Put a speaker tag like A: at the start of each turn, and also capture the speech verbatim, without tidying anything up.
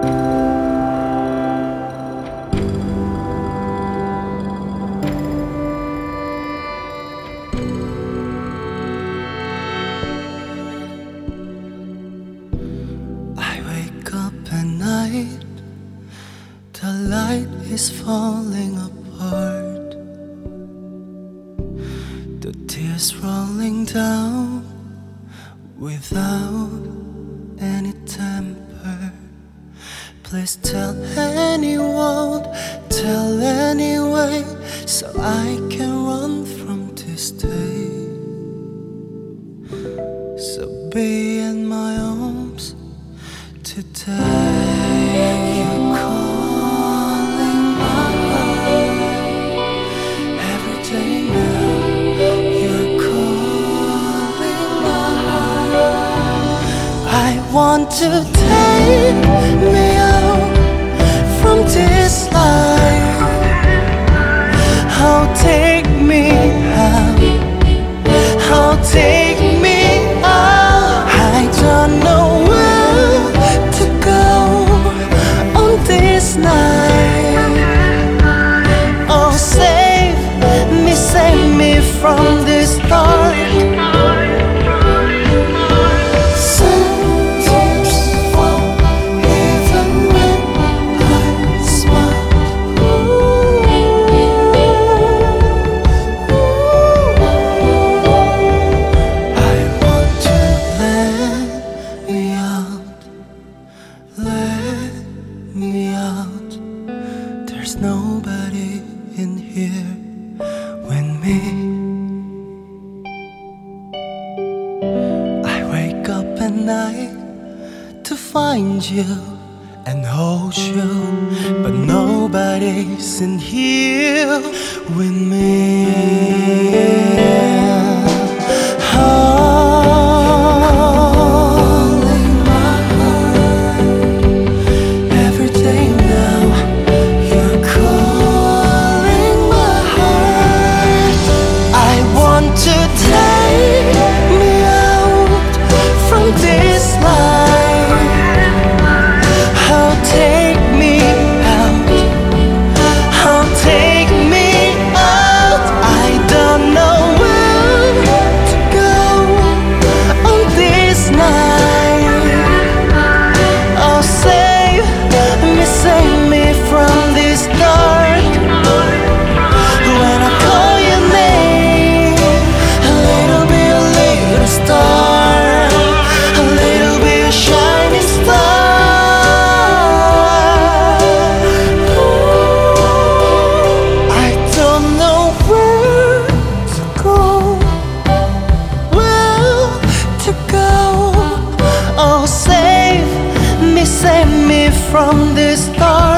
A: I wake up at night, the light is falling apart, the tears rolling down without any temper. Please tell anyone, tell anyway, so I can run from this day. So be in my arms today. You're calling my heart every day now. You're calling my heart. I want to take me out from this life. Oh, take me out. Oh, take me out. I don't know where to go on this night. Oh, save me, save me from this dark. There's nobody in here with me. I wake up at night to find you and hold you, but nobody's in here with me. Save me from this dark.